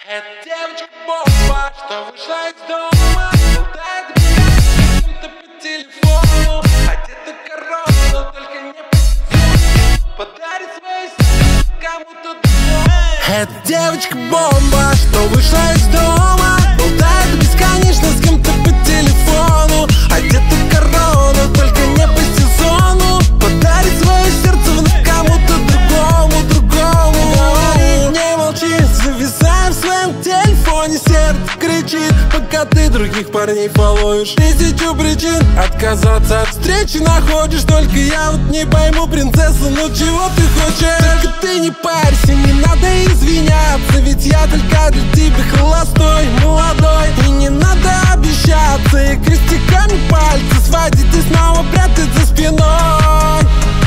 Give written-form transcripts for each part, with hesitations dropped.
Это девочка-бомба, что вышла из дома, болтает без кем-то по телефону. Одета корона, только не по сезону. Подарит свое сердце кому-то другому. Это девочка-бомба, что вышла из дома, болтает бесконечно с кем-то по телефону. Одета корона, только не по сезону. Подарит свое сердце вновь кому-то другому. Говори, не молчи, зависай в своем телефоне. Сердце кричит, пока ты других парней фоловишь. Тысячу причин отказаться от встречи находишь. Только я вот не пойму, принцесса, ну чего ты хочешь? Только ты не парься, не надо извиняться, ведь я только для тебя холостой, молодой. И не надо обещаться и крестиками пальцы сводить и снова прятать за спиной.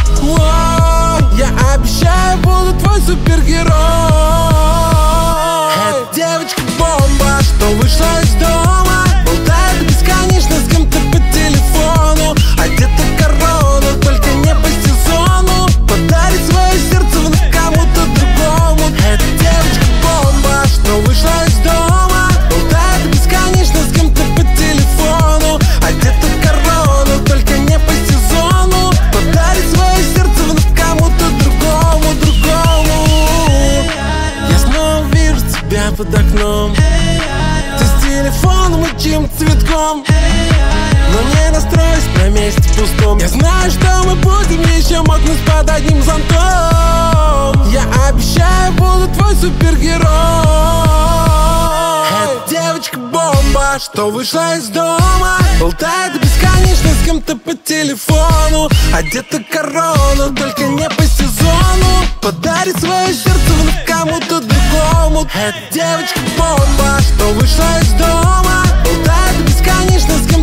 Я обещаю, буду твой супергерой. Это девочка-бомба, что вышла из дома, болтает бесконечно с кем-то по телефону. Одета корона, только не по сезону. Подарит свое сердце вновь кому-то другому. Это девочка-бомба, что вышла из дома, болтает бесконечно с кем-то по телефону. Одета корона, только не по сезону. Подарит свое сердце вновь кому-то другому. Я снова вижу тебя под окном, ты с телефоном и чьим-то цветком. Но не настроюсь на месте пустом. Я знаю, что мы будем еще мокнуть под одним зонтом. Я обещаю, буду твой супергерой. Это девочка-бомба, что вышла из дома, болтает бесконечно с кем-то по телефону. Одета корона, только не по сезону. Подарит свое сердце вновь кому-то другому. Это девочка-бомба, что вышла из дома, болтает бесконечно с кем-то